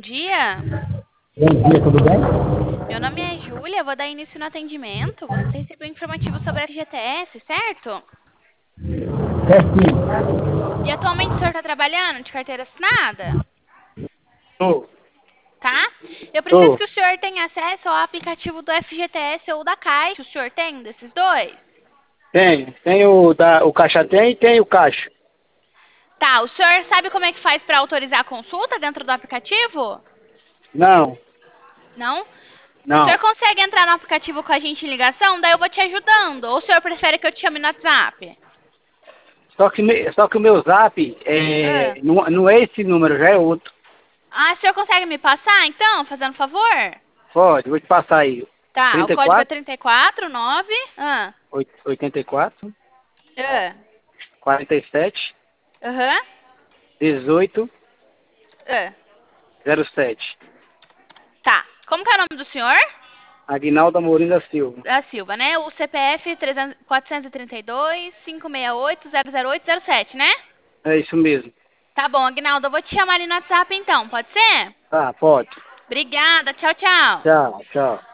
dia. Bom dia, tudo bem? Meu nome é Júlia, vou dar início no atendimento. Você recebeu informativo sobre a FGTS, certo? Certinho. E atualmente o senhor está trabalhando de carteira assinada? Tô, Tá? Eu preciso tô. que o senhor tenha acesso ao aplicativo do FGTS ou da Caixa. O senhor tem desses dois? Tem. Tem o Caixa tem e tem o Caixa. Tá, o senhor sabe como é que faz para autorizar a consulta dentro do aplicativo? Não, Não? O senhor não. consegue entrar no aplicativo com a gente em ligação? Daí eu vou te ajudando. Ou o senhor prefere que eu te chame no WhatsApp? Só que o meu zap Ah. não é esse número, já é outro. Ah, o senhor consegue me passar, então, fazendo favor? Pode, vou te passar aí. Tá, o código é 34, 349. Ah. 84, Ah. 47, Aham. 18, Ah. 07. Tá. Como que é o nome do senhor? Aguinaldo Amorim da Silva. Da Silva, né? O CPF 432 568 00807, né? É isso mesmo. Tá bom, Aguinaldo, eu vou te chamar ali no WhatsApp então, pode ser? Tá, pode. Obrigada, tchau, tchau. Tchau, tchau.